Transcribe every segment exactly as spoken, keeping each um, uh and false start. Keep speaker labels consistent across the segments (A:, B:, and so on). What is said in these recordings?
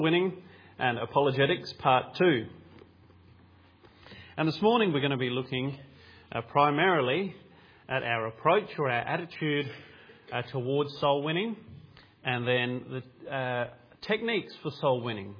A: Winning and Apologetics Part two. And this morning we're going to be looking uh, primarily at our approach or our attitude uh, towards soul winning, and then the uh, techniques for soul winning.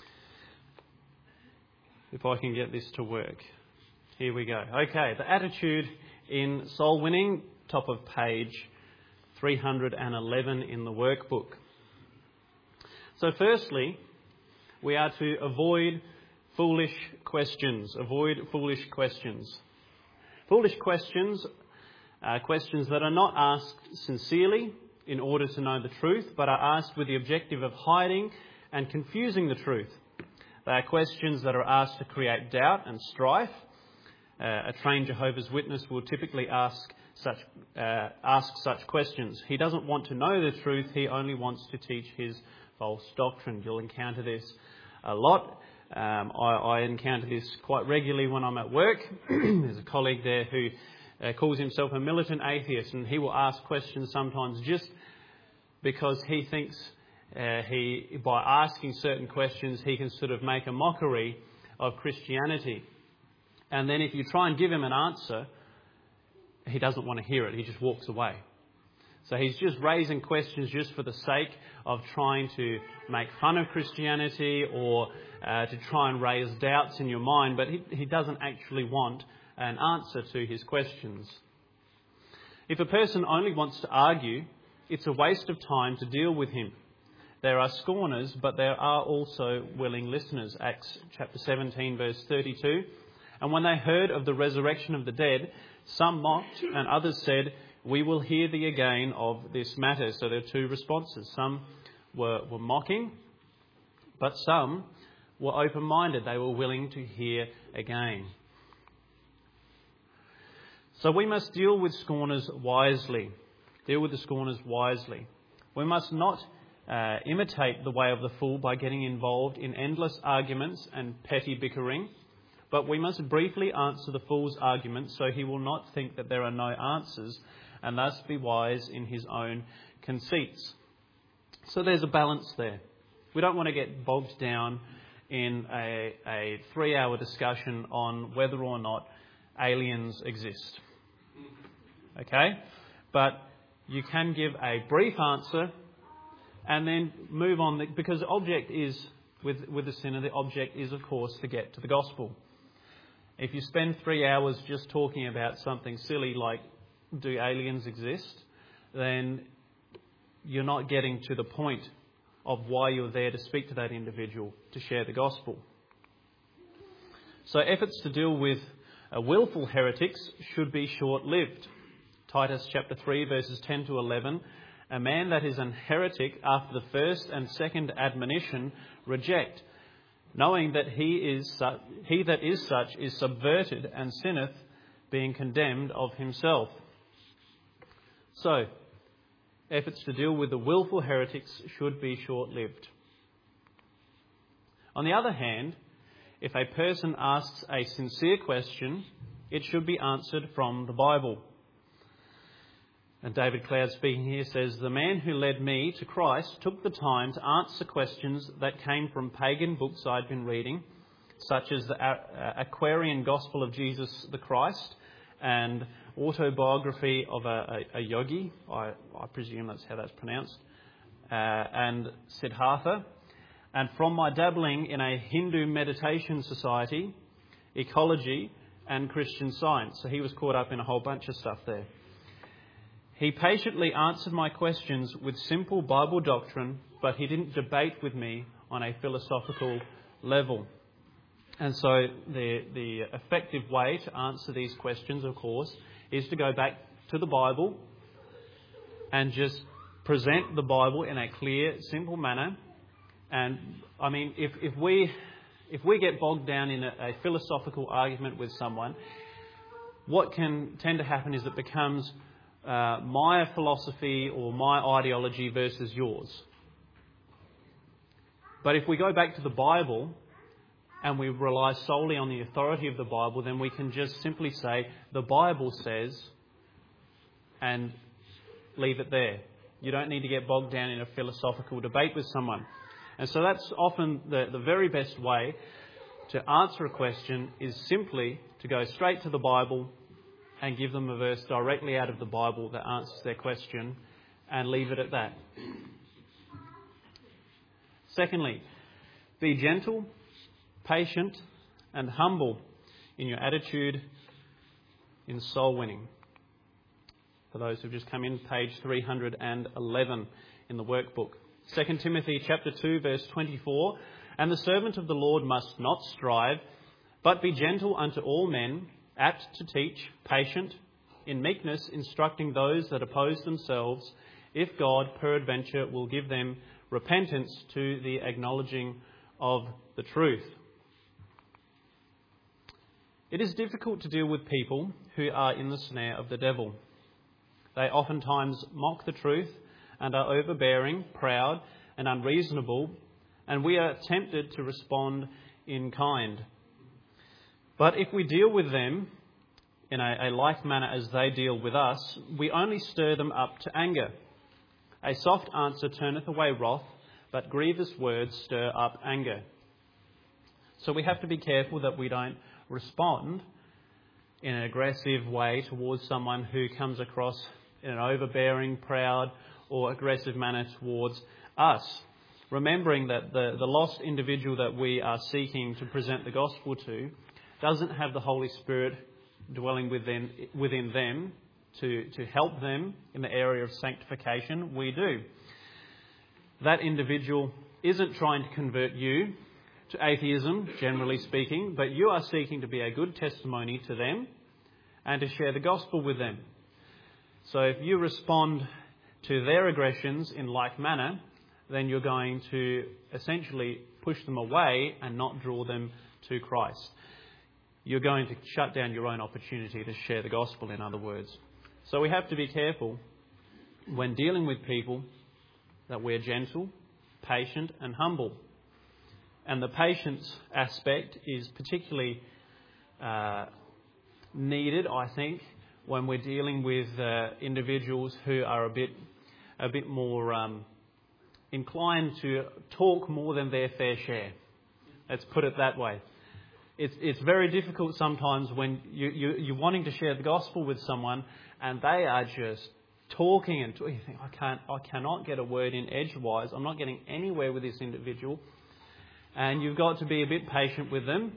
A: If I can get this to work. Here we go. Okay, the attitude in soul winning, top of page three hundred eleven in the workbook. So firstly, we are to avoid foolish questions. Avoid foolish questions. Foolish questions are questions that are not asked sincerely in order to know the truth, but are asked with the objective of hiding and confusing the truth. They are questions that are asked to create doubt and strife. Uh, a trained Jehovah's Witness will typically ask such uh, ask such questions. He doesn't want to know the truth, he only wants to teach his false doctrine. You'll encounter this a lot. Um, I, I encounter this quite regularly when I'm at work. There's a colleague there who uh, calls himself a militant atheist, and he will ask questions sometimes just because he thinks uh, he, by asking certain questions, he can sort of make a mockery of Christianity. And then if you try and give him an answer, he doesn't want to hear it. He just walks away. So he's just raising questions just for the sake of trying to make fun of Christianity or uh, to try and raise doubts in your mind, but he, he doesn't actually want an answer to his questions. If a person only wants to argue, it's a waste of time to deal with him. There are scorners, but there are also willing listeners. Acts chapter seventeen, verse thirty-two. And when they heard of the resurrection of the dead, some mocked and others said, "We will hear thee again of this matter." So there are two responses. Some were, were mocking, but some were open-minded. They were willing to hear again. So we must deal with scorners wisely. Deal with the scorners wisely. We must not uh, imitate the way of the fool by getting involved in endless arguments and petty bickering. But we must briefly answer the fool's arguments so he will not think that there are no answers, and thus be wise in his own conceits. So there's a balance there. We don't want to get bogged down in a, a three-hour discussion on whether or not aliens exist. Okay? But you can give a brief answer and then move on, because the object is, with, with the sinner, the object is, of course, to get to the gospel. If you spend three hours just talking about something silly like, do aliens exist, then you're not getting to the point of why you're there to speak to that individual, to share the gospel. So efforts to deal with uh, willful heretics should be short-lived. Titus chapter three, verses ten to eleven. A man that is an heretic after the first and second admonition reject, knowing that he is su- he that is such is subverted and sinneth, being condemned of himself. So, efforts to deal with the willful heretics should be short-lived. On the other hand, if a person asks a sincere question, it should be answered from the Bible. And David Cloud speaking here says, "The man who led me to Christ took the time to answer questions that came from pagan books I'd been reading, such as the Aquarian Gospel of Jesus the Christ and Autobiography of a, a, a Yogi," I, I presume that's how that's pronounced, uh, and Siddhartha. And from my dabbling in a Hindu meditation society, ecology and Christian science. So he was caught up in a whole bunch of stuff there. He patiently answered my questions with simple Bible doctrine, but he didn't debate with me on a philosophical level. And so the, the effective way to answer these questions, of course, is to go back to the Bible and just present the Bible in a clear, simple manner. And I mean, if, if we if we get bogged down in a, a philosophical argument with someone, what can tend to happen is it becomes uh, my philosophy or my ideology versus yours. But if we go back to the Bible and we rely solely on the authority of the Bible, then we can just simply say, the Bible says, and leave it there. You don't need to get bogged down in a philosophical debate with someone. And so that's often the, the very best way to answer a question is simply to go straight to the Bible and give them a verse directly out of the Bible that answers their question and leave it at that. Secondly, be gentle, patient and humble in your attitude in soul winning. For those who've just come in, page three hundred eleven in the workbook. Second Timothy chapter two, verse twenty-four, and the servant of the Lord must not strive, but be gentle unto all men, apt to teach, patient, in meekness instructing those that oppose themselves, if God peradventure will give them repentance to the acknowledging of the truth. It is difficult to deal with people who are in the snare of the devil. They oftentimes mock the truth and are overbearing, proud and unreasonable, and we are tempted to respond in kind. But if we deal with them in a, a like manner as they deal with us, we only stir them up to anger. A soft answer turneth away wrath, but grievous words stir up anger. So we have to be careful that we don't respond in an aggressive way towards someone who comes across in an overbearing, proud or aggressive manner towards us. Remembering that the, the lost individual that we are seeking to present the gospel to doesn't have the Holy Spirit dwelling within, within them to, to help them in the area of sanctification. We do. That individual isn't trying to convert you to atheism, generally speaking, but you are seeking to be a good testimony to them and to share the gospel with them. So if you respond to their aggressions in like manner, then you're going to essentially push them away and not draw them to Christ. You're going to shut down your own opportunity to share the gospel, in other words. So we have to be careful when dealing with people that we're gentle, patient and humble. And the patience aspect is particularly uh, needed, I think, when we're dealing with uh, individuals who are a bit, a bit more um, inclined to talk more than their fair share. Let's put it that way. It's it's very difficult sometimes when you, you you're wanting to share the gospel with someone and they are just talking and talking. You think, I can't, I cannot get a word in edgewise. I'm not getting anywhere with this individual. And you've got to be a bit patient with them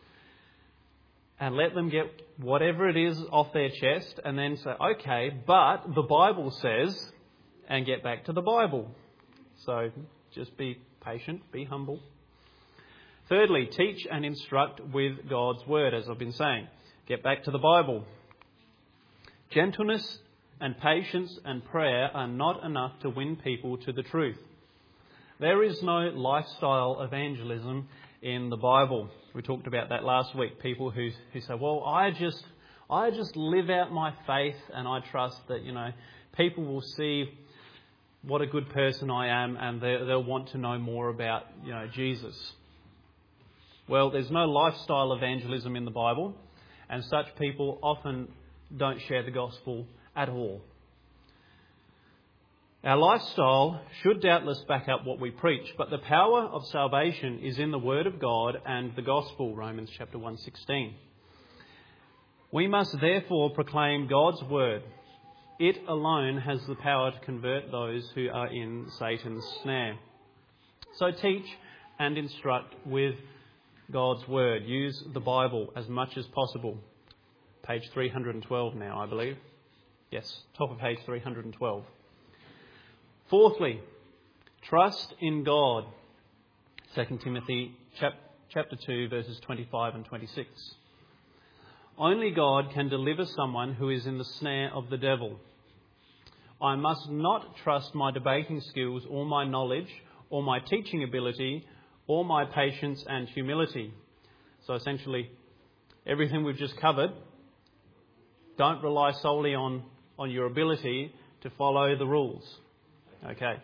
A: and let them get whatever it is off their chest and then say, okay, but the Bible says, and get back to the Bible. So just be patient, be humble. Thirdly, teach and instruct with God's word, as I've been saying. Get back to the Bible. Gentleness and patience and prayer are not enough to win people to the truth. There is no lifestyle evangelism in the Bible. We talked about that last week. People who who say, well, I just I just live out my faith and I trust that, you know, people will see what a good person I am and they'll want to know more about, you know, Jesus. Well, there's no lifestyle evangelism in the Bible, and such people often don't share the gospel at all. Our lifestyle should doubtless back up what we preach, but the power of salvation is in the Word of God and the Gospel, Romans chapter one sixteen. We must therefore proclaim God's Word. It alone has the power to convert those who are in Satan's snare. So teach and instruct with God's Word. Use the Bible as much as possible. Page three hundred twelve now, I believe. Yes, top of page three hundred twelve. Fourthly, trust in God. Second Timothy chapter two, verses twenty-five and twenty-six. Only God can deliver someone who is in the snare of the devil. I must not trust my debating skills or my knowledge or my teaching ability or my patience and humility. So essentially, everything we've just covered, don't rely solely on, on your ability to follow the rules. Okay.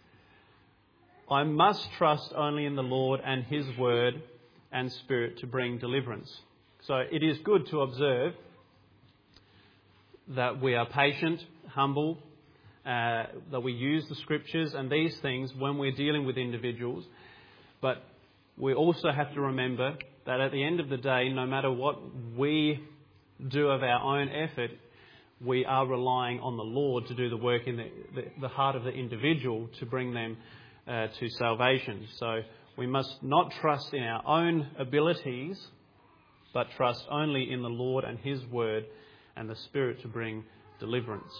A: I must trust only in the Lord and His Word and Spirit to bring deliverance. So it is good to observe that we are patient, humble, uh, that we use the scriptures and these things when we're dealing with individuals. But we also have to remember that at the end of the day, no matter what we do of our own effort, we are relying on the Lord to do the work in the, the, the heart of the individual to bring them uh, to salvation. So we must not trust in our own abilities, but trust only in the Lord and His word and the Spirit to bring deliverance.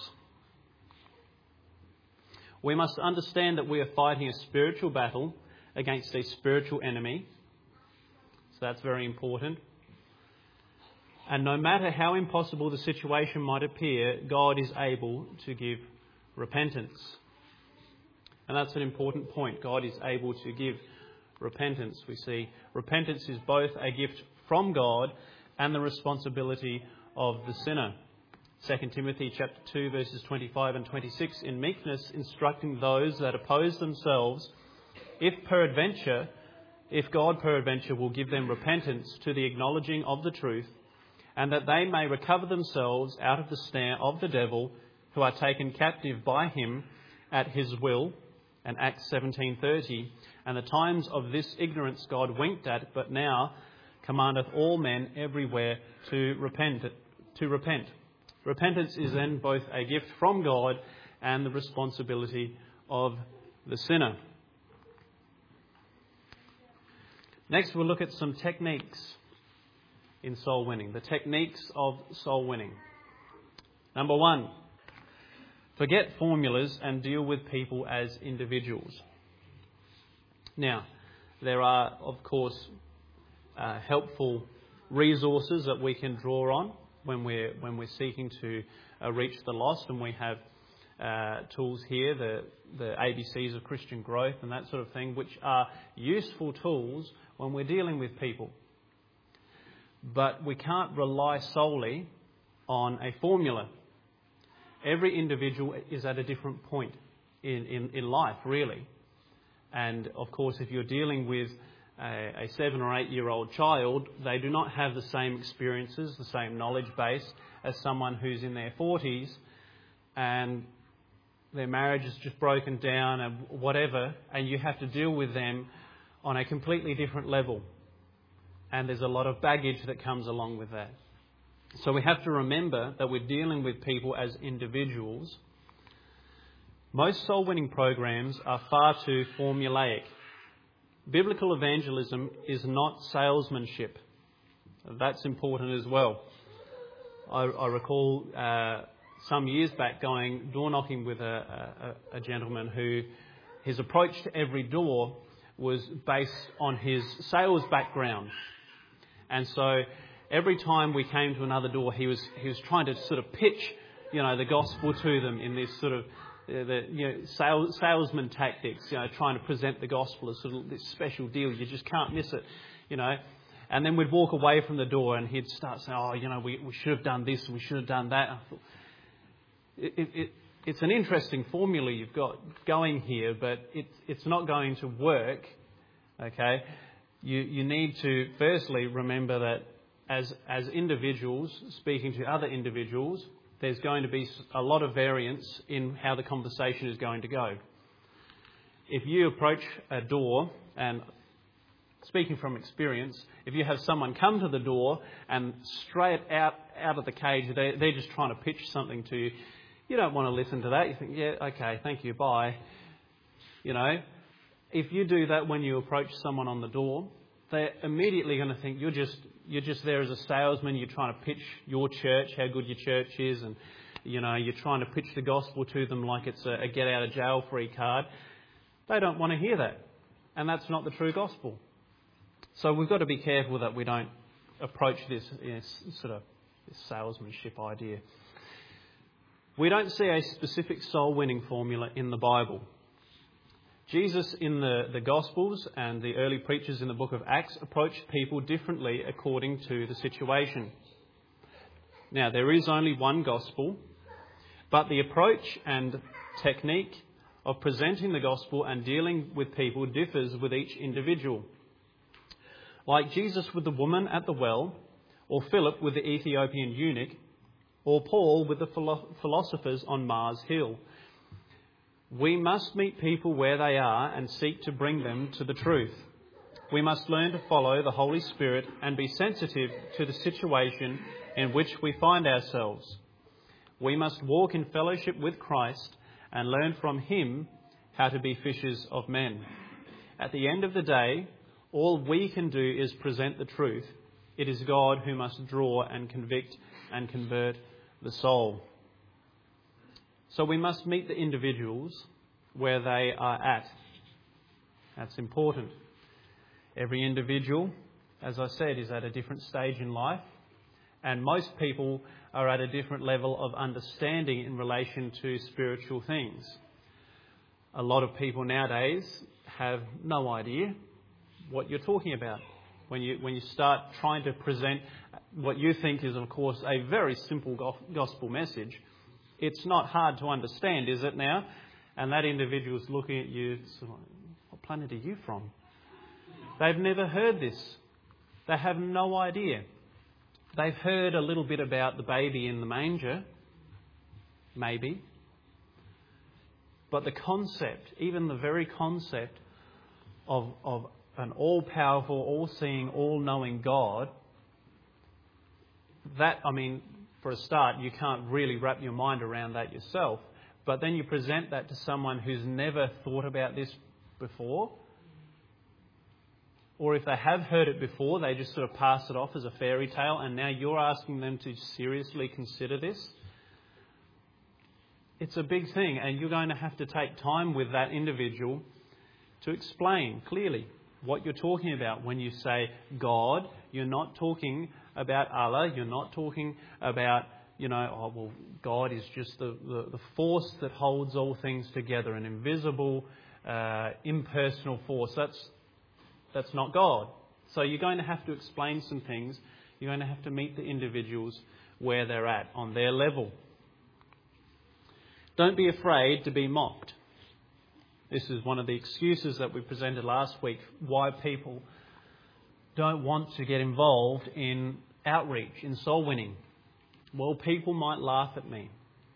A: We must understand that we are fighting a spiritual battle against a spiritual enemy. So that's very important. And no matter how impossible the situation might appear, God is able to give repentance. And that's an important point. God is able to give repentance. We see repentance is both a gift from God and the responsibility of the sinner. Second Timothy chapter two verses twenty-five and twenty-six, in meekness instructing those that oppose themselves, if peradventure, if God peradventure will give them repentance to the acknowledging of the truth, and that they may recover themselves out of the snare of the devil, who are taken captive by him at his will. And Acts seventeen thirty, and the times of this ignorance God winked at, but now commandeth all men everywhere to repent. To repent. Repentance is then both a gift from God and the responsibility of the sinner. Next, we'll look at some techniques in soul winning. The techniques of soul winning. Number one, forget formulas and deal with people as individuals. Now, there are, of course, uh, helpful resources that we can draw on when we're when we're seeking to uh, reach the lost, and we have uh, tools here, the the A B Cs of Christian growth and that sort of thing, which are useful tools when we're dealing with people. But we can't rely solely on a formula. Every individual is at a different point in, in, in life, really. And, of course, if you're dealing with a, a seven or eight-year-old child, they do not have the same experiences, the same knowledge base as someone who's in their forties and their marriage is just broken down and whatever, and you have to deal with them on a completely different level. And there's a lot of baggage that comes along with that. So we have to remember that we're dealing with people as individuals. Most soul-winning programs are far too formulaic. Biblical evangelism is not salesmanship. That's important as well. I, I recall uh, some years back going door-knocking with a, a, a gentleman who his approach to every door was based on his sales background. And so every time we came to another door, he was he was trying to sort of pitch, you know, the gospel to them in this sort of uh, the you know sales, salesman tactics, you know, trying to present the gospel as sort of this special deal. You just can't miss it, you know. And then we'd walk away from the door, and he'd start saying, "Oh, you know, we we should have done this, and we should have done that." I thought, it, it, it, it's an interesting formula you've got going here, but it's it's not going to work. Okay, you you need to firstly remember that as as individuals speaking to other individuals, there's going to be a lot of variance in how the conversation is going to go. If you approach a door, and speaking from experience, if you have someone come to the door and straight out out of the cage, they they're just trying to pitch something to you, you don't want to listen to that. You think, yeah, okay, thank you, bye. You know. If you do that when you approach someone on the door, they're immediately going to think you're just you're just there as a salesman. You're trying to pitch your church, how good your church is, and you know you're trying to pitch the gospel to them like it's a, a get out of jail free card. They don't want to hear that, and that's not the true gospel. So we've got to be careful that we don't approach this in a sort of this salesmanship idea. We don't see a specific soul winning formula in the Bible. Jesus in the, the Gospels and the early preachers in the book of Acts approached people differently according to the situation. Now, there is only one gospel, but the approach and technique of presenting the gospel and dealing with people differs with each individual. Like Jesus with the woman at the well, or Philip with the Ethiopian eunuch, or Paul with the philo- philosophers on Mars Hill. We must meet people where they are and seek to bring them to the truth. We must learn to follow the Holy Spirit and be sensitive to the situation in which we find ourselves. We must walk in fellowship with Christ and learn from him how to be fishers of men. At the end of the day, all we can do is present the truth. It is God who must draw and convict and convert the soul. So we must meet the individuals where they are at. That's important. Every individual, as I said, is at a different stage in life, and most people are at a different level of understanding in relation to spiritual things. A lot of people nowadays have no idea what you're talking about. When you when you start trying to present what you think is, of course, a very simple gospel message, it's not hard to understand, is it now? And that individual's looking at you, sort of, what planet are you from? They've never heard this. They have no idea. They've heard a little bit about the baby in the manger, maybe. But the concept, even the very concept of, of an all-powerful, all-seeing, all-knowing God, that, I mean, for a start, you can't really wrap your mind around that yourself. But then you present that to someone who's never thought about this before. Or if they have heard it before, they just sort of pass it off as a fairy tale, and now you're asking them to seriously consider this. It's a big thing, and you're going to have to take time with that individual to explain clearly what you're talking about. When you say God, you're not talking about Allah, you're not talking about, you know, oh, well, God is just the, the, the force that holds all things together, an invisible, uh, impersonal force. That's That's not God. So you're going to have to explain some things. You're going to have to meet the individuals where they're at, on their level. Don't be afraid to be mocked. This is one of the excuses that we presented last week, why people don't want to get involved in outreach, in soul winning. Well, people might laugh at me.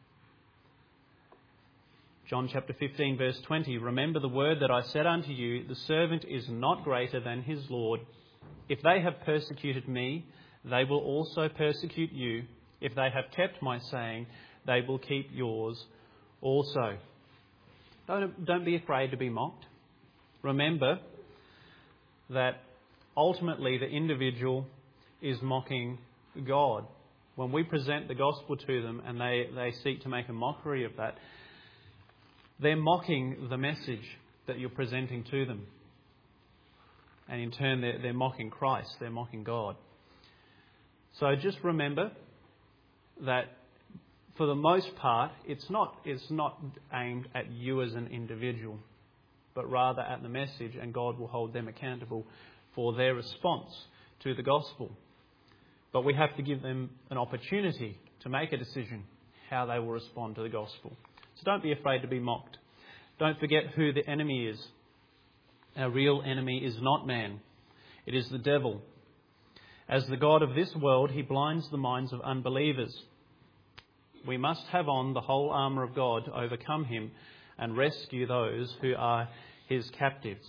A: John chapter fifteen, verse twenty, remember the word that I said unto you, the servant is not greater than his Lord. If they have persecuted me, they will also persecute you. If they have kept my saying, they will keep yours also. Don't, don't be afraid to be mocked. Remember that ultimately the individual is mocking God. When we present the gospel to them and they, they seek to make a mockery of that, they're mocking the message that you're presenting to them. And in turn, they're, they're mocking Christ. They're mocking God. So just remember that for the most part, it's not, it's not aimed at you as an individual, but rather at the message, and God will hold them accountable for their response to the gospel. But we have to give them an opportunity to make a decision how they will respond to the gospel. So don't be afraid to be mocked. Don't forget who the enemy is. Our real enemy is not man. It is the devil. As the god of this world, he blinds the minds of unbelievers. We must have on the whole armour of God to overcome him and rescue those who are his captives.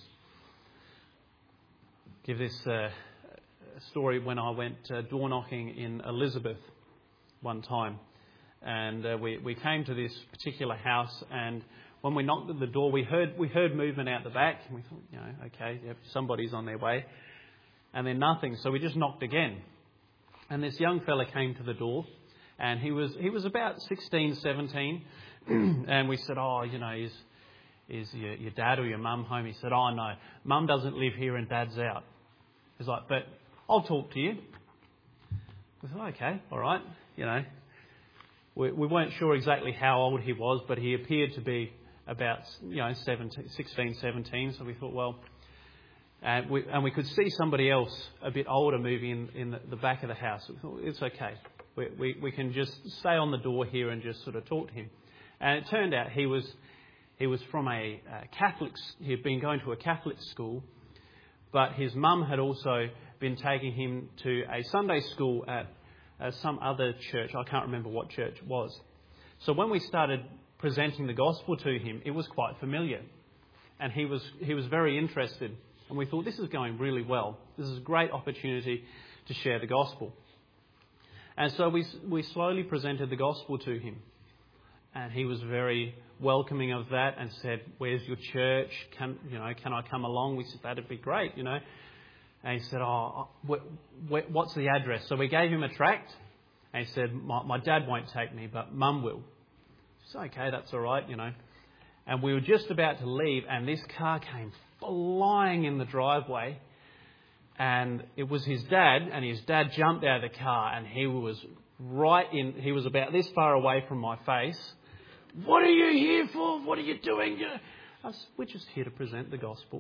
A: Give this uh, story when I went uh, door knocking in Elizabeth one time. And uh, we, we came to this particular house, and when we knocked at the door, we heard we heard movement out the back. And we thought, you know, okay, yep, somebody's on their way. And then nothing, so we just knocked again. And this young fella came to the door, and he was he was about sixteen, seventeen. And we said, oh, you know, is, is your, your dad or your mum home? He said, oh, no, mum doesn't live here and dad's out. He's like, but I'll talk to you. We thought, okay, all right, you know. We, we weren't sure exactly how old he was, but he appeared to be about, you know, seventeen, sixteen, seventeen. So we thought, well, and we, and we could see somebody else a bit older moving in, in the, the back of the house. We thought, it's okay. We, we, we can just stay on the door here and just sort of talk to him. And it turned out he was he was from a uh, Catholic. He had been going to a Catholic school, but his mum had also been taking him to a Sunday school at Uh, some other church. I can't remember what church it was. So when we started presenting the gospel to him, it was quite familiar. And he was he was very interested. And we thought, this is going really well. This is a great opportunity to share the gospel. And so we we slowly presented the gospel to him. And he was very welcoming of that and said, where's your church? Can, you know, can I come along? We said, that'd be great, you know. And he said, oh, wh- wh- what's the address? So we gave him a tract. And he said, my, my dad won't take me, but Mum will. He said, okay, that's all right, you know. And we were just about to leave, and this car came flying in the driveway. And it was his dad, and his dad jumped out of the car, and he was right in, he was about this far away from my face. What are you here for? What are you doing? I said, we're just here to present the gospel.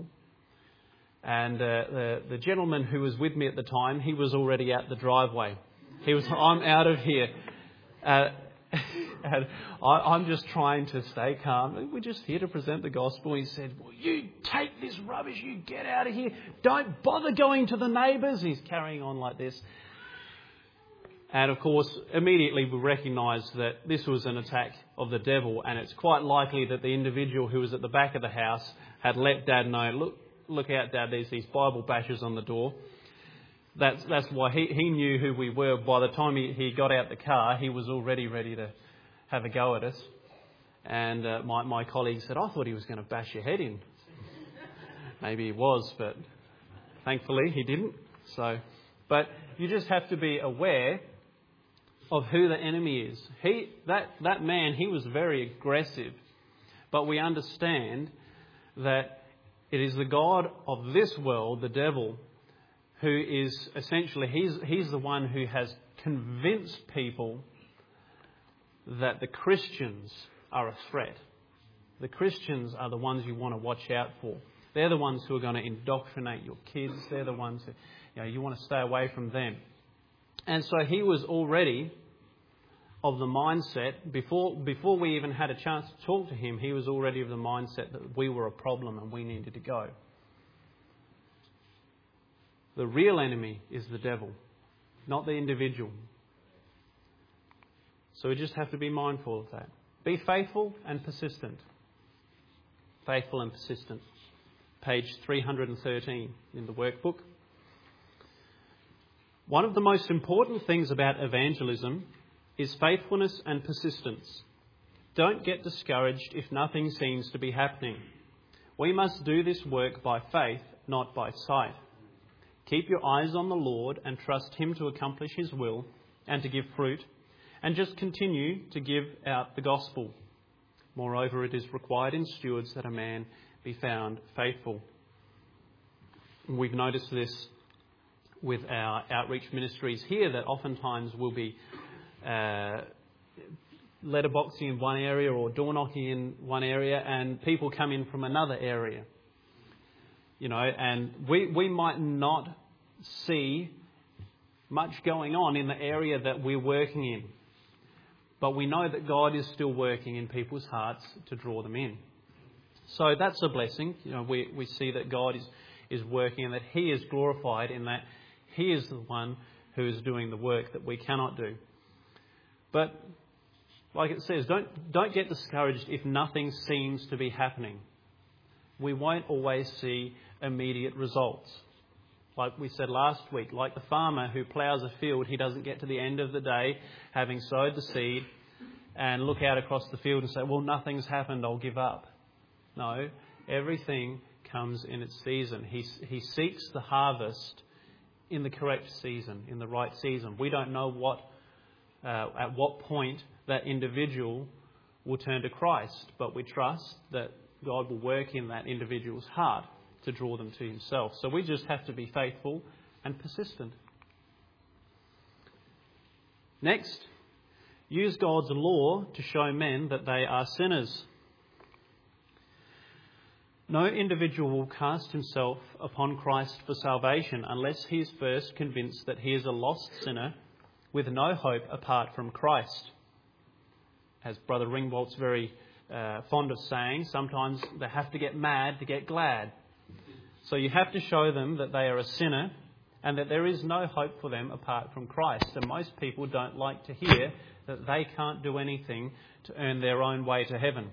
A: And uh, the, the gentleman who was with me at the time, he was already out the driveway. He was, I'm out of here. Uh, and I, I'm just trying to stay calm. We're just here to present the gospel. He said, well, you take this rubbish, you get out of here. Don't bother going to the neighbours. He's carrying on like this. And of course, immediately we recognised that this was an attack of the devil, and it's quite likely that the individual who was at the back of the house had let Dad know, look, look out, Dad, there's these Bible bashers on the door. That's that's why he, he knew who we were. By the time he, he got out the car, he was already ready to have a go at us. And uh, my, my colleague said, I thought he was going to bash your head in. Maybe he was, but thankfully he didn't. So, but you just have to be aware of who the enemy is. He that that man, he was very aggressive, but we understand that it is the god of this world, the devil, who is essentially, he's he's the one who has convinced people that the Christians are a threat. The Christians are the ones you want to watch out for. They're the ones who are going to indoctrinate your kids. They're the ones who, you know, you want to stay away from them. And so he was already of the mindset, before before we even had a chance to talk to him, he was already of the mindset that we were a problem and we needed to go. The real enemy is the devil, not the individual. So we just have to be mindful of that. Be faithful and persistent. Faithful and persistent. Page three hundred thirteen in the workbook. One of the most important things about evangelism is faithfulness and persistence. Don't get discouraged if nothing seems to be happening. We must do this work by faith, not by sight. Keep your eyes on the Lord and trust Him to accomplish His will and to give fruit, and just continue to give out the gospel. Moreover, it is required in stewards that a man be found faithful. We've noticed this with our outreach ministries here, that oftentimes we'll be uh, letterboxing in one area or door knocking in one area, and people come in from another area. You know, and we, we might not see much going on in the area that we're working in. But we know that God is still working in people's hearts to draw them in. So that's a blessing. You know, we, we see that God is, is working and that He is glorified in that He is the one who is doing the work that we cannot do. But like it says, don't don't get discouraged if nothing seems to be happening. We won't always see immediate results. Like we said last week, like the farmer who ploughs a field, he doesn't get to the end of the day having sowed the seed and look out across the field and say, well, nothing's happened, I'll give up. No, everything comes in its season. He, he seeks the harvest in the correct season, in the right season. We don't know what uh, at what point that individual will turn to Christ, but we trust that God will work in that individual's heart to draw them to Himself. So we just have to be faithful and persistent. Next, use God's law to show men that they are sinners. No individual will cast himself upon Christ for salvation unless he is first convinced that he is a lost sinner with no hope apart from Christ. As Brother Ringwald's very uh, fond of saying, sometimes they have to get mad to get glad. So you have to show them that they are a sinner and that there is no hope for them apart from Christ. And most people don't like to hear that they can't do anything to earn their own way to heaven.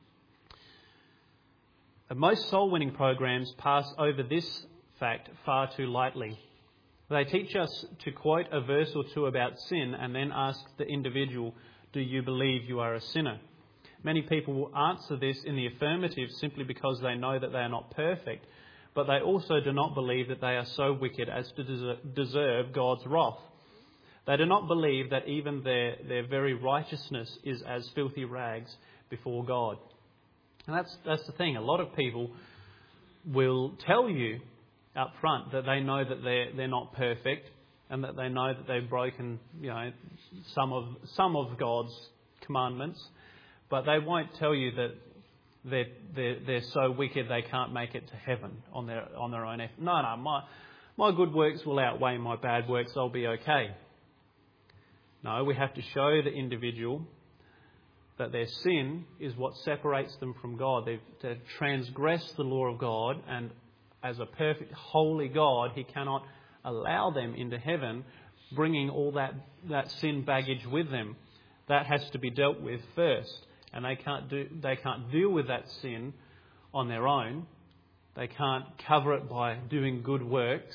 A: And most soul-winning programs pass over this fact far too lightly. They teach us to quote a verse or two about sin and then ask the individual, "Do you believe you are a sinner?" Many people will answer this in the affirmative simply because they know that they are not perfect, but they also do not believe that they are so wicked as to deserve God's wrath. They do not believe that even their, their very righteousness is as filthy rags before God. And that's that's the thing. A lot of people will tell you up front that they know that they're they're not perfect and that they know that they've broken, you know, some of some of God's commandments, but they won't tell you that they're they're, they're so wicked they can't make it to heaven on their on their own effort. No, no, my my good works will outweigh my bad works. I'll be okay. No, we have to show the individual that their sin is what separates them from God. They've, they've transgressed the law of God, and as a perfect, holy God, He cannot allow them into heaven, bringing all that, that sin baggage with them. That has to be dealt with first, and they can't do they can't deal with that sin on their own. They can't cover it by doing good works.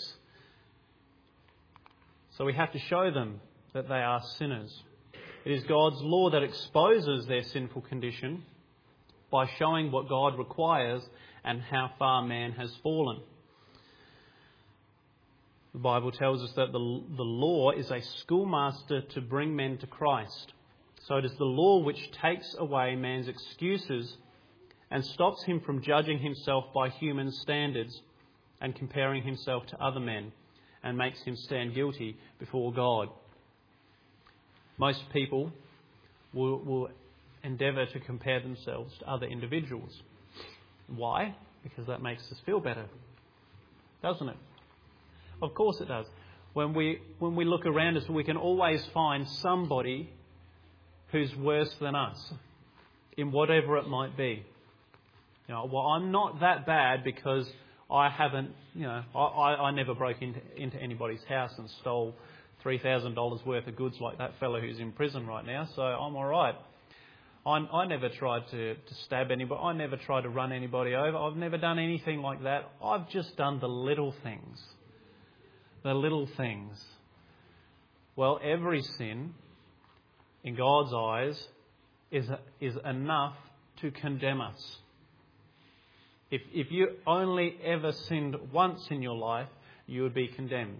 A: So we have to show them that they are sinners. It is God's law that exposes their sinful condition by showing what God requires and how far man has fallen. The Bible tells us that the, the law is a schoolmaster to bring men to Christ. So it is the law which takes away man's excuses and stops him from judging himself by human standards and comparing himself to other men, and makes him stand guilty before God. Most people will, will endeavour to compare themselves to other individuals. Why? Because that makes us feel better, doesn't it? Of course it does. When we when we look around us, we can always find somebody who's worse than us, in whatever it might be. You know, well, I'm not that bad because I haven't, you know, I, I, I never broke into, into anybody's house and stole three thousand dollars worth of goods like that fellow who's in prison right now, so I'm all right. I, I never tried to, to stab anybody. I never tried to run anybody over. I've never done anything like that. I've just done the little things. The little things. Well, every sin, in God's eyes, is, is enough to condemn us. If, if you only ever sinned once in your life, you would be condemned.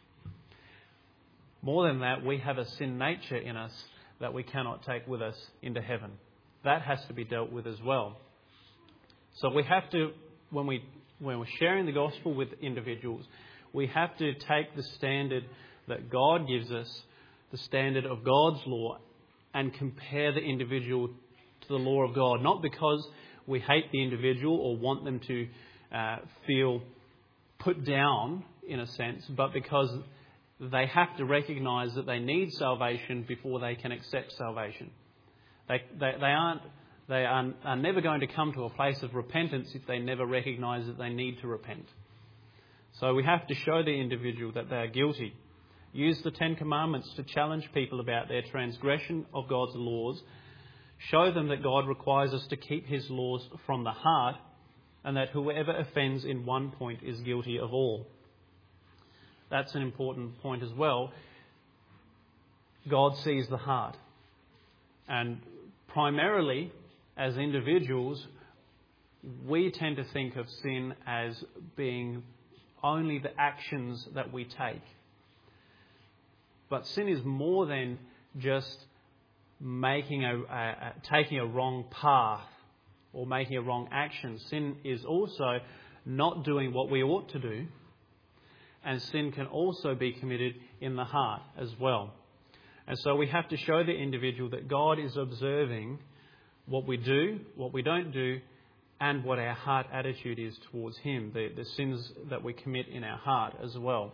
A: More than that, we have a sin nature in us that we cannot take with us into heaven. That has to be dealt with as well. So we have to, when, we, when we're sharing the gospel with individuals, we have to take the standard that God gives us, the standard of God's law, and compare the individual to the law of God. Not because we hate the individual or want them to uh, feel put down, in a sense, but because they have to recognise that they need salvation before they can accept salvation. They, they, they aren't. They are, are never going to come to a place of repentance if they never recognise that they need to repent. So we have to show the individual that they are guilty. Use the Ten Commandments to challenge people about their transgression of God's laws. Show them that God requires us to keep His laws from the heart, and that whoever offends in one point is guilty of all. That's an important point as well. God sees the heart. And primarily, as individuals, we tend to think of sin as being only the actions that we take. But sin is more than just making a, a, a taking a wrong path or making a wrong action. Sin is also not doing what we ought to do. And sin can also be committed in the heart as well. And so we have to show the individual that God is observing what we do, what we don't do, and what our heart attitude is towards Him, the, the sins that we commit in our heart as well.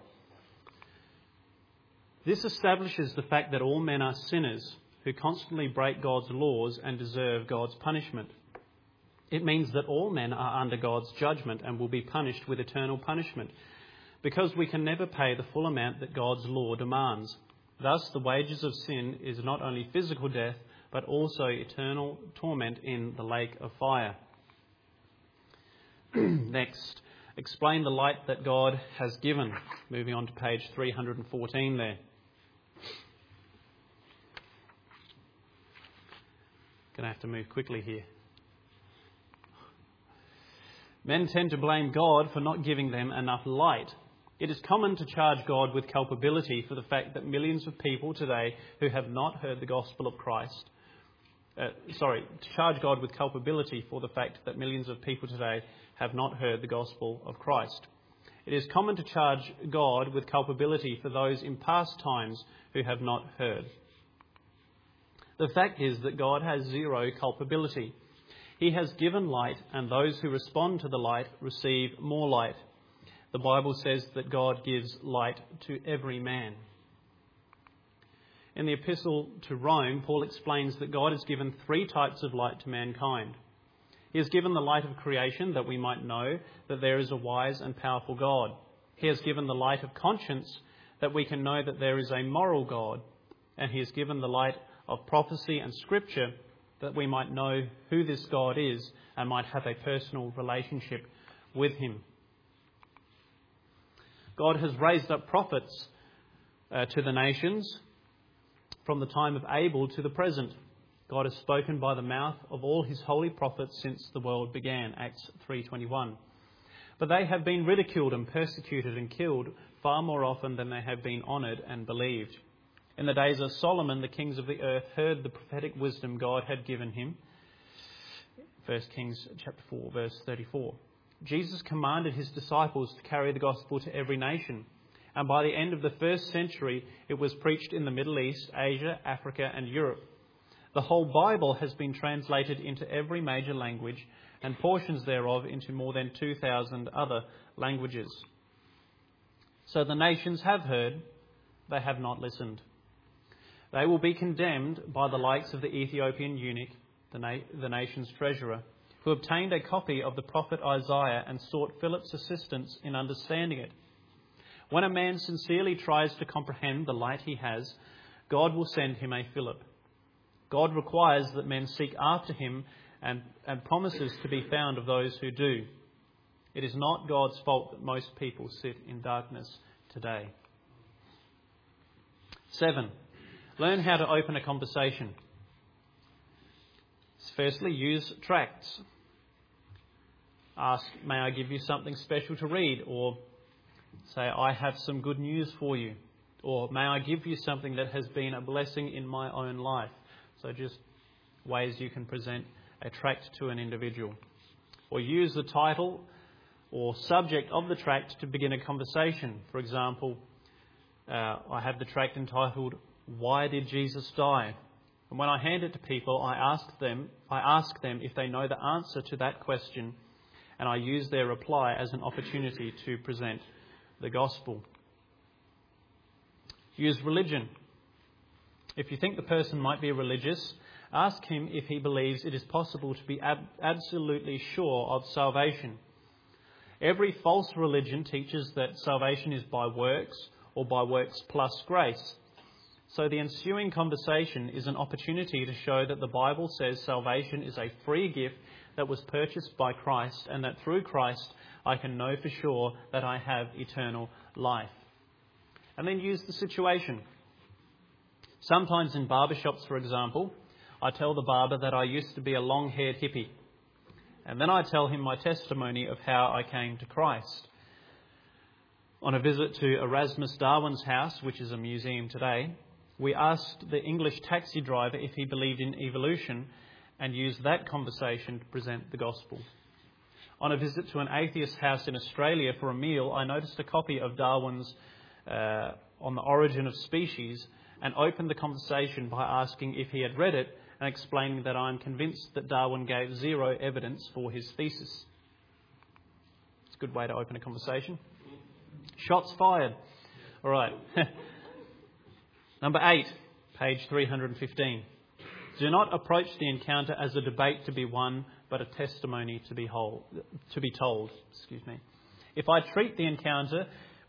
A: This establishes the fact that all men are sinners who constantly break God's laws and deserve God's punishment. It means that all men are under God's judgment and will be punished with eternal punishment, because we can never pay the full amount that God's law demands. Thus, the wages of sin is not only physical death, but also eternal torment in the lake of fire. Next, explain the light that God has given. Moving on to page three hundred fourteen there. Going to have to move quickly here. Men tend to blame God for not giving them enough light. It is common to charge God with culpability for the fact that millions of people today who have not heard the gospel of Christ, uh, sorry, to charge God with culpability for the fact that millions of people today have not heard the gospel of Christ. It is common to charge God with culpability for those in past times who have not heard. The fact is that God has zero culpability. He has given light, and those who respond to the light receive more light. The Bible says that God gives light to every man. In the epistle to Rome, Paul explains that God has given three types of light to mankind. He has given the light of creation that we might know that there is a wise and powerful God. He has given the light of conscience that we can know that there is a moral God. And he has given the light of prophecy and scripture that we might know who this God is and might have a personal relationship with him. God has raised up prophets uh, to the nations from the time of Abel to the present. God has spoken by the mouth of all his holy prophets since the world began, Acts three twenty-one. But they have been ridiculed and persecuted and killed far more often than they have been honoured and believed. In the days of Solomon, the kings of the earth heard the prophetic wisdom God had given him. First Kings chapter four, verse thirty-four. Jesus commanded his disciples to carry the gospel to every nation. And by the end of the first century, it was preached in the Middle East, Asia, Africa and Europe. The whole Bible has been translated into every major language and portions thereof into more than two thousand other languages. So the nations have heard, they have not listened. They will be condemned by the likes of the Ethiopian eunuch, the, na- the nation's treasurer, who obtained a copy of the prophet Isaiah and sought Philip's assistance in understanding it. When a man sincerely tries to comprehend the light he has, God will send him a Philip. God requires that men seek after him and, and promises to be found of those who do. It is not God's fault that most people sit in darkness today. Seven, learn how to open a conversation. Firstly, use tracts. Ask, may I give you something special to read? Or say, I have some good news for you. Or may I give you something that has been a blessing in my own life? So just ways you can present a tract to an individual. Or use the title or subject of the tract to begin a conversation. For example, uh, I have the tract entitled, Why Did Jesus Die? And when I hand it to people, I ask them, I ask them if they know the answer to that question, and I use their reply as an opportunity to present the gospel. Use religion. If you think the person might be religious, ask him if he believes it is possible to be ab- absolutely sure of salvation. Every false religion teaches that salvation is by works or by works plus grace. So the ensuing conversation is an opportunity to show that the Bible says salvation is a free gift that was purchased by Christ, and that through Christ I can know for sure that I have eternal life. And then use the situation. Sometimes in barbershops, for example, I tell the barber that I used to be a long-haired hippie. And then I tell him my testimony of how I came to Christ. On a visit to Erasmus Darwin's house, which is a museum today, we asked the English taxi driver if he believed in evolution and used that conversation to present the gospel. On a visit to an atheist house in Australia for a meal, I noticed a copy of Darwin's uh, On the Origin of Species and opened the conversation by asking if he had read it and explaining that I am convinced that Darwin gave zero evidence for his thesis. It's a good way to open a conversation. Shots fired. All right. Number eight, page three hundred fifteen. Do not approach the encounter as a debate to be won, but a testimony to be whole, to be told. Excuse me. If I treat the encounter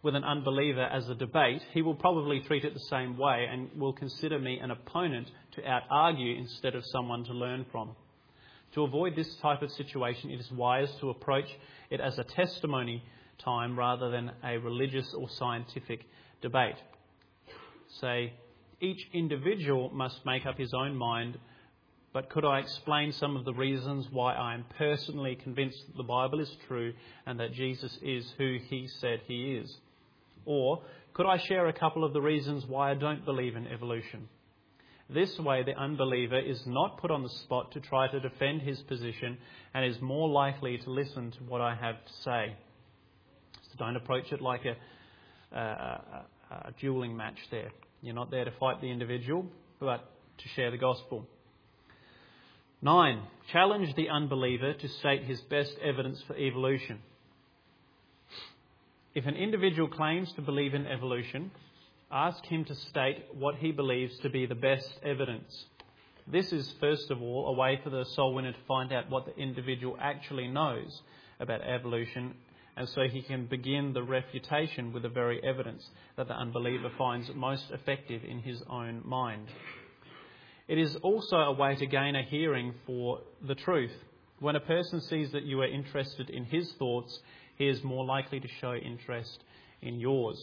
A: with an unbeliever as a debate, he will probably treat it the same way and will consider me an opponent to out-argue instead of someone to learn from. To avoid this type of situation, it is wise to approach it as a testimony time rather than a religious or scientific debate. Say, each individual must make up his own mind, but could I explain some of the reasons why I am personally convinced that the Bible is true and that Jesus is who he said he is? Or could I share a couple of the reasons why I don't believe in evolution? This way, the unbeliever is not put on the spot to try to defend his position and is more likely to listen to what I have to say. So don't approach it like a, a, a, a dueling match there. You're not there to fight the individual, but to share the gospel. Nine, challenge the unbeliever to state his best evidence for evolution. If an individual claims to believe in evolution, ask him to state what he believes to be the best evidence. This is, first of all, a way for the soul winner to find out what the individual actually knows about evolution, and so he can begin the refutation with the very evidence that the unbeliever finds most effective in his own mind. It is also a way to gain a hearing for the truth. When a person sees that you are interested in his thoughts, he is more likely to show interest in yours.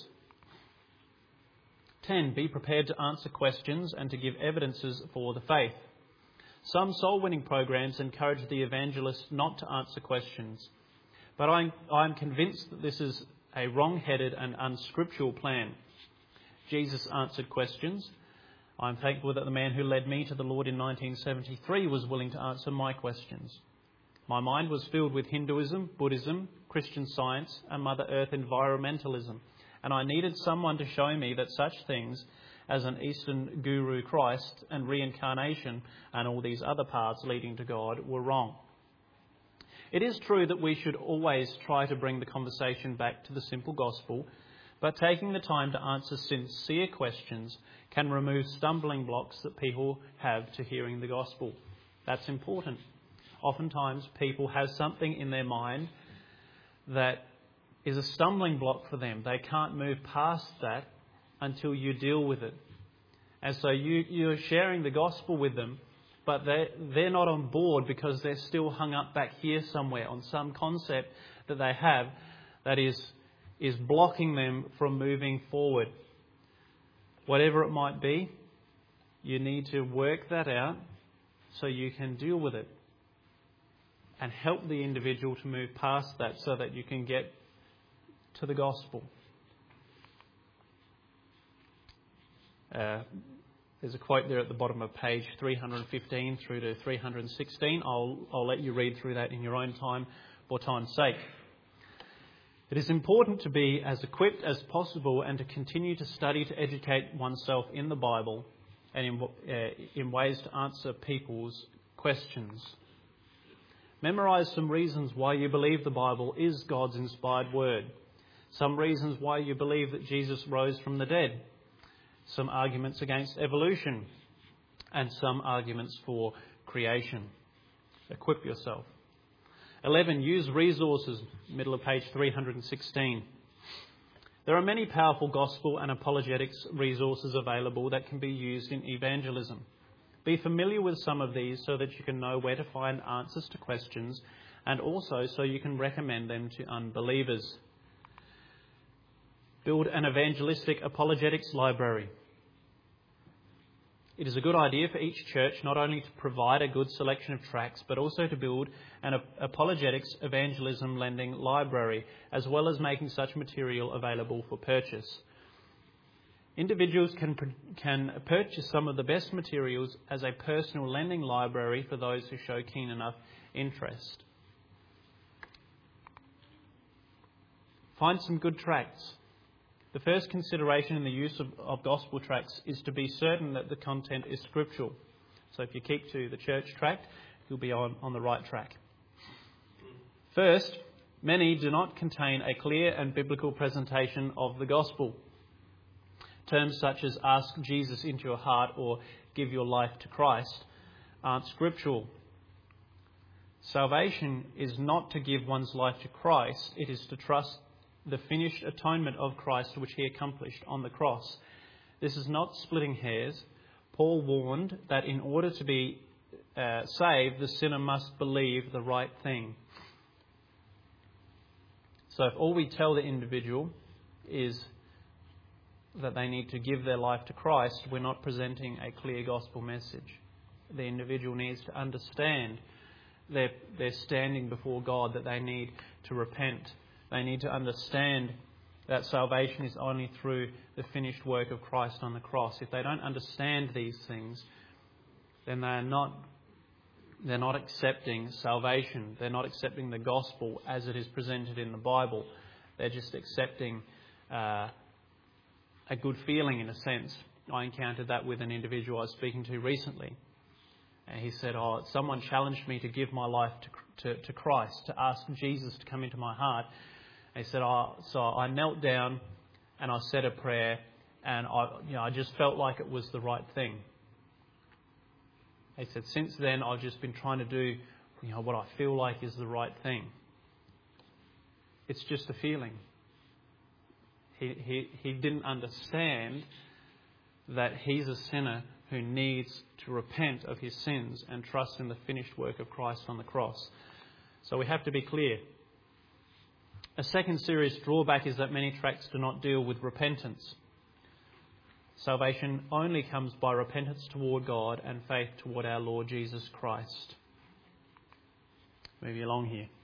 A: ten. Be prepared to answer questions and to give evidences for the faith. Some soul-winning programs encourage the evangelist not to answer questions, but I'm, I'm convinced that this is a wrong-headed and unscriptural plan. Jesus answered questions. I'm thankful that the man who led me to the Lord in nineteen seventy-three was willing to answer my questions. My mind was filled with Hinduism, Buddhism, Christian Science and Mother Earth environmentalism, and I needed someone to show me that such things as an Eastern guru Christ and reincarnation and all these other paths leading to God were wrong. It is true that we should always try to bring the conversation back to the simple gospel, but taking the time to answer sincere questions can remove stumbling blocks that people have to hearing the gospel. That's important. Oftentimes people have something in their mind that is a stumbling block for them. They can't move past that until you deal with it. And so you, you're sharing the gospel with them, but they're, they're not on board because they're still hung up back here somewhere on some concept that they have that is, is blocking them from moving forward. Whatever it might be, you need to work that out so you can deal with it and help the individual to move past that so that you can get to the gospel. Uh, there's a quote there at the bottom of page three hundred fifteen through to three hundred sixteen. I'll, I'll let you read through that in your own time for time's sake. It is important to be as equipped as possible and to continue to study to educate oneself in the Bible and in, uh, in ways to answer people's questions. Memorise some reasons why you believe the Bible is God's inspired word. Some reasons why you believe that Jesus rose from the dead. Some arguments against evolution. And some arguments for creation. Equip yourself. eleven. Use resources. Middle of page three hundred sixteen. There are many powerful gospel and apologetics resources available that can be used in evangelism. Be familiar with some of these so that you can know where to find answers to questions and also so you can recommend them to unbelievers. Build an evangelistic apologetics library. It is a good idea for each church not only to provide a good selection of tracts, but also to build an apologetics evangelism lending library, as well as making such material available for purchase. Individuals can, can purchase some of the best materials as a personal lending library for those who show keen enough interest. Find some good tracts. The first consideration in the use of, of gospel tracts is to be certain that the content is scriptural. So if you keep to the church tract, you'll be on, on the right track. First, many do not contain a clear and biblical presentation of the gospel. Terms such as ask Jesus into your heart or give your life to Christ aren't scriptural. Salvation is not to give one's life to Christ, it is to trust the finished atonement of Christ which he accomplished on the cross. This is not splitting hairs. Paul warned that in order to be uh, saved, the sinner must believe the right thing. So if all we tell the individual is that they need to give their life to Christ, we're not presenting a clear gospel message. The individual needs to understand their, their standing before God, that they need to repent. They need to understand that salvation is only through the finished work of Christ on the cross. If they don't understand these things, then they are not, they're not accepting salvation. They're not accepting the gospel as it is presented in the Bible. They're just accepting uh, a good feeling, in a sense. I encountered that with an individual I was speaking to recently. And he said, oh, someone challenged me to give my life to, to, to Christ, to ask Jesus to come into my heart. And he said, oh, so I knelt down and I said a prayer, and I, you know, I just felt like it was the right thing. He said, since then I've just been trying to do, you know, what I feel like is the right thing. It's just a feeling. He, he, he didn't understand that he's a sinner who needs to repent of his sins and trust in the finished work of Christ on the cross. So we have to be clear. A second serious drawback is that many tracts do not deal with repentance. Salvation only comes by repentance toward God and faith toward our Lord Jesus Christ. Moving along here.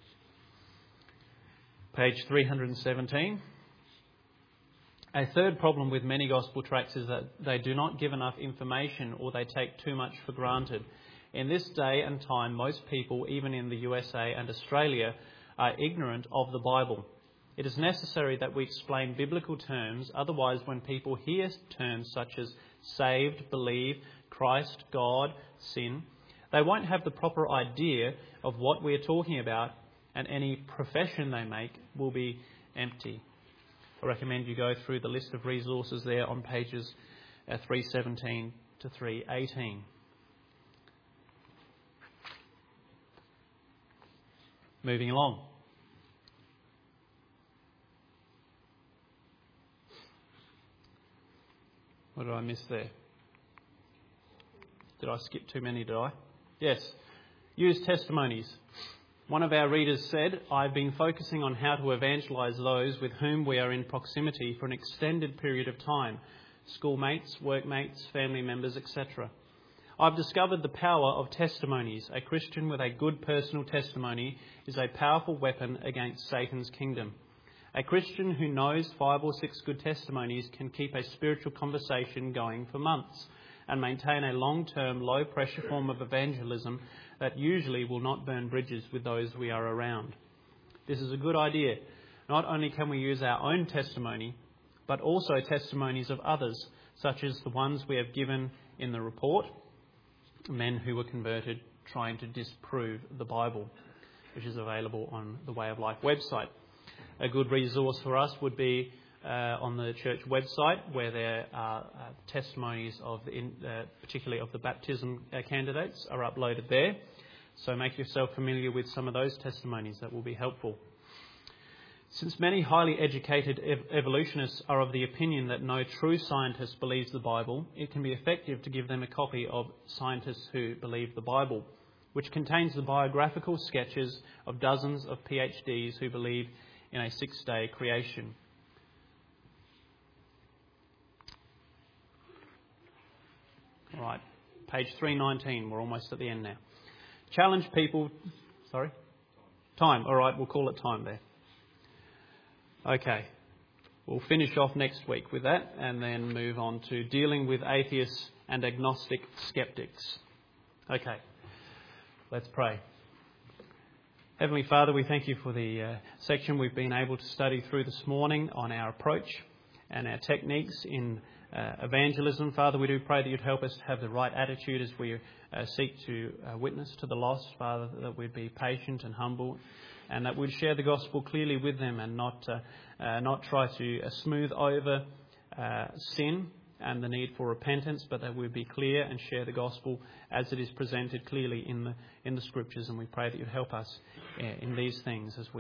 A: Page three hundred seventeen. A third problem with many gospel tracts is that they do not give enough information, or they take too much for granted. In this day and time, most people, even in the U S A and Australia, are ignorant of the Bible. It is necessary that we explain biblical terms, otherwise when people hear terms such as saved, believe, Christ, God, sin, they won't have the proper idea of what we're talking about, and any profession they make will be empty. I recommend you go through the list of resources there on pages uh, three seventeen to three eighteen. Moving along. What did I miss there? Did I skip too many, did I? Yes. Use testimonies. One of our readers said, I've been focusing on how to evangelise those with whom we are in proximity for an extended period of time. Schoolmates, workmates, family members, et cetera. I've discovered the power of testimonies. A Christian with a good personal testimony is a powerful weapon against Satan's kingdom. A Christian who knows five or six good testimonies can keep a spiritual conversation going for months and maintain a long-term, low-pressure form of evangelism that usually will not burn bridges with those we are around. This is a good idea. Not only can we use our own testimony, but also testimonies of others, such as the ones we have given in the report, men who were converted trying to disprove the Bible, which is available on the Way of Life website. A good resource for us would be uh, on the church website, where there are uh, testimonies of, the in, uh, particularly of the baptism uh, candidates, are uploaded there. So make yourself familiar with some of those testimonies. That will be helpful. Since many highly educated ev- evolutionists are of the opinion that no true scientist believes the Bible, it can be effective to give them a copy of Scientists Who Believe the Bible, which contains the biographical sketches of dozens of P H Ds who believe in a six-day creation. All right, page three nineteen. We're almost at the end now. Challenge people... Sorry? Time. All right, we'll call it time there. Okay. We'll finish off next week with that and then move on to dealing with atheists and agnostic skeptics. Okay. Let's pray. Heavenly Father, we thank you for the uh, section we've been able to study through this morning on our approach and our techniques in uh, evangelism. Father, we do pray that you'd help us to have the right attitude as we uh, seek to uh, witness to the lost. Father, that we'd be patient and humble, and that we'd share the gospel clearly with them and not uh, uh, not try to uh, smooth over uh, sin and the need for repentance, but that we'd be clear and share the gospel as it is presented clearly in the in the scriptures. And we pray that you'd help us uh, in these things as we